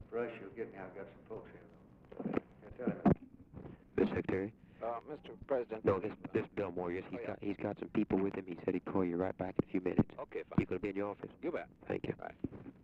brush you'll get now. I've got some folks here, though. Yeah, tell him. Mr. Secretary? Mr. President. No, this Bill Moore. Yes, he's got some people with him. He said he'd call you right back in a few minutes. Okay, fine. You gonna be in your office? You bet. Thank you. Right.